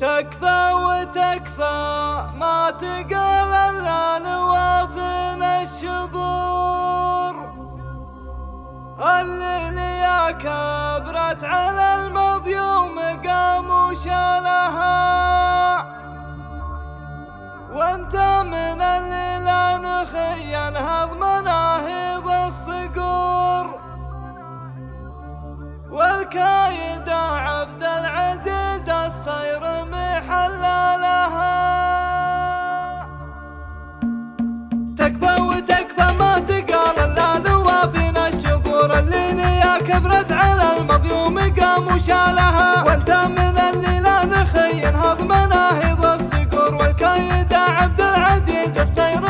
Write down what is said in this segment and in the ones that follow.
تكفى وتكفى ما تقال الا نوافل الشبور، الليل يا كبرت على المظيوم قام وشالها، وانت من الليل نخي انهض مناهض الصقور، والكايد عبد العزيز الصير محللها. تكفى وتكفى ما تقال الا نوافين الشبور، الليل يا كبرت على المظيوم قام وشالها، وانت من الليل نخي انهض مناهض الصقور، والكايد عبد العزيز الصير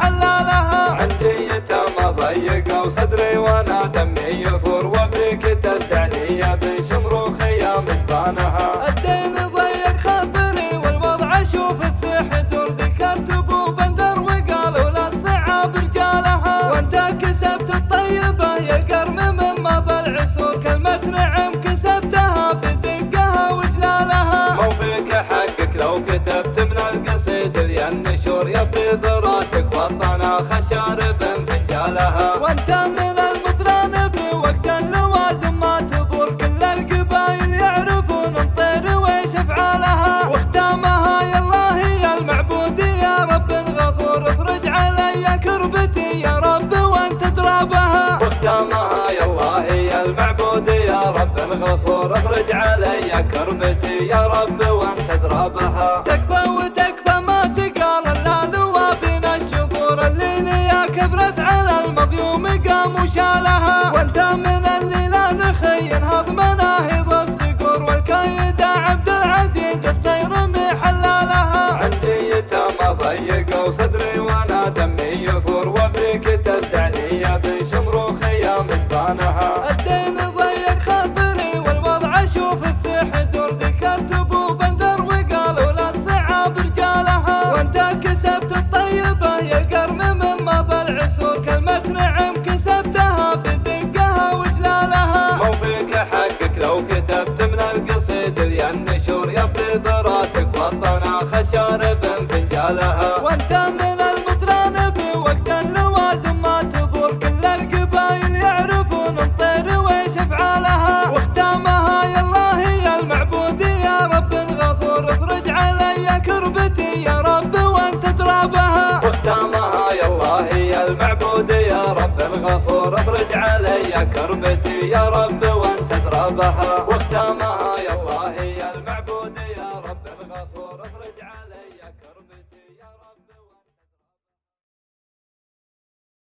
محللها. عندي يتامى ضيقوا صدري وانا دمي يفور، وبك تلسعني يا بن شمروخي يا مزبانها. الدين ضيق خاطري والوضع اشوف في حدور، ذكرت ابو بندر وقالوا للصعاب رجالها، وانت كسبت الطيبه يا قرم من مضى العصور، كلمه نعم كسبتها بدقها وجلالها. مو فيك حقك لو كتبت من القصيد النشور، يطيب راسك وطنا خشارب فنجالها. وانت من المطران في وقت اللوازم ما تبور، كل القبايل يعرفون الطير ويش افعالها، واختامها يا الله يا المعبود يا رب غفور، افرج علي كربتي يا رب وانت ترابها. واختامها يا الله يا المعبود يا رب غفور، افرج علي كربتي يا رب وانت ترابها. تكفى وتكفى ما تقال الا نوافين الشبور، الليل يا كبرت على المظيوم قام وشالها، وانت من الليل نخي انهض مناهض الصقور، والكايد عبد العزيز الصير محللها. عندي يتامى ضيقوا صدري وانا دمي يفور، وبك تلسعني يا بن شمروخي يا مزبانها. الدين ضيق خاطري والوضع اشوف في حدور، ذكرت ابو بندر وقالوا للصعاب رجالها، وانت كسبت الطيبه يا قرم من مضى العصور، كلمه نعم كسبتها بدقها وجلالها. مو فيك حقك لو كتبت من القصيد النشور، يطيب راسك وطنا خشارب فنجالها. وانت من المطران في وقت اللوازم ما تبور، كل القبايل يعرفون الطير ويش افعالها، واختامها يا الله يا المعبود يا رب غفور، افرج علي كربتي يا رب وانت ترابها. واختامها يا الله يا المعبود يا رب غفور، افرج علي كربتي